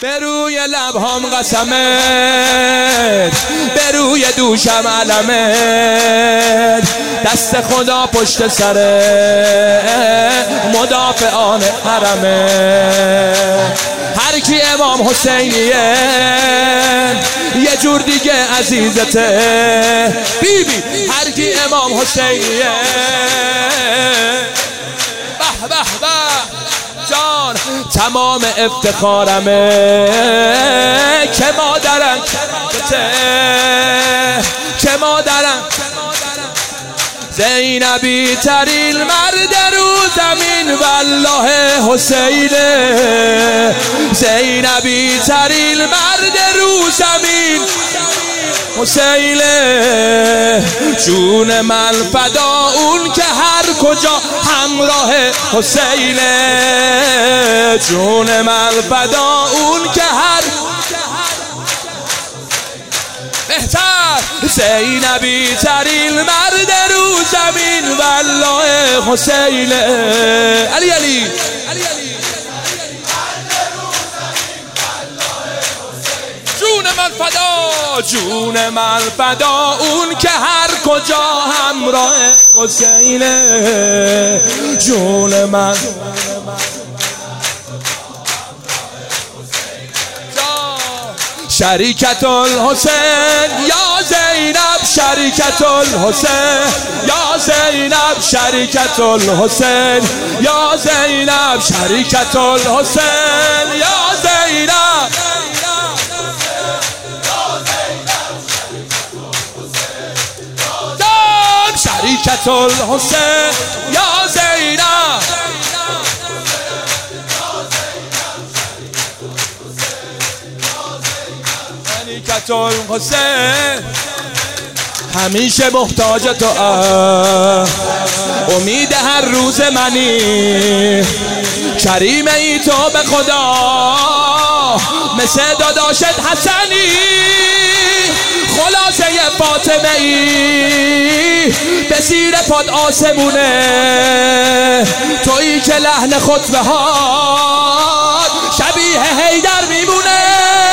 به روی لبهام قسمت، به روی دوشم علمت، دست خدا پشت سر مدافعان حرمه. هر کی امام حسینیه یه جور دیگه عزیزته بیبی. هر کی امام حسینیه به به به جان تمام افتخارمه که مادرم که مادرم زینبی ترین مرد رو زمین والله حسینه. زینبی ترین مرد رو زمین حسینه. جون من فدا اون که هر کجا همراه حسینه. جون من فدا اون که هر بهتر. زینبی ترین مرد رو زمین والله حسینه. علی علی جون من فدا، جون من فدا اون که هر کجا همراه حسینه. جون من شریکت الحسین یا زینب، شریکت الحسین یا زینب، شریکت الحسین یا زینب، شریکت الحسین یا زینب. شریکت الحسین یا زینب. شریکت الحسین همیشه محتاج تو، امید هر روز منی. کریم ای تو به خدا مثل داداشت حسنی. خلاصه فاطمه ای به زیر پاد آسمونه. تویی که لحن خطبه ها شبیه حیدر میمونه.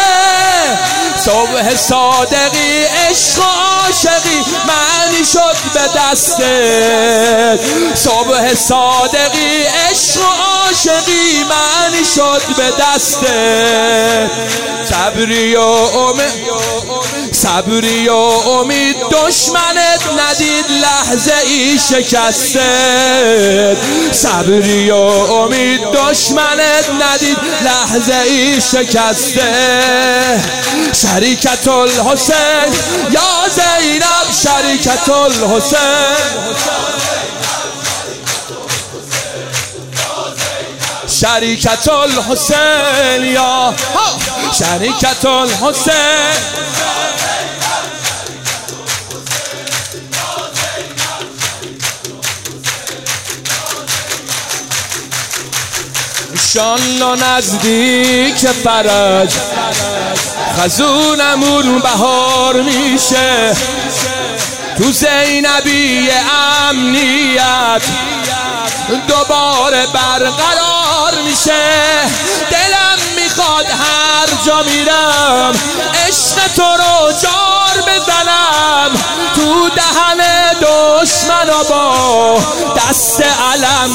صبح صادقی عشق و عاشقی معنی شد به دستت. صبح صادقی عشق و عاشقی معنی شد به دستت. صبری و امید دشمنت ندید لحظه ای شکستت. صبری و امید دشمنت ندید لحظه ای شکستت. شریکت الحسین یا زینب، شریکت الحسین شریکت الحسین یا شریکت الحسین. انشالله نزدیک فرج خزونمون بهار میشه. تو زینبی امنیت دوباره برقرار میشه. دلم میخواد هر جا میرم عشق تو رو جار بزنم. تو دهن دشمنا با دست علم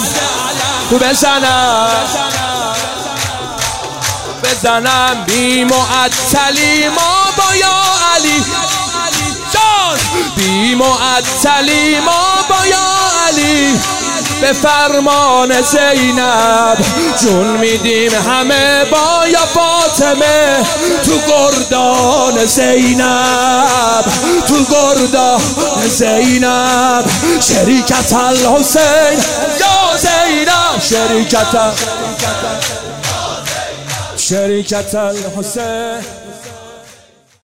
بزنم بی معطلی ما با یا علی جان. بی معطلی ما با یا علی به فرمان زینب جون میدیم همه با یا فاطمه. تو گردان زینب، تو گردان زینب. شریکت الحسین یا زینب، شریکت الحسین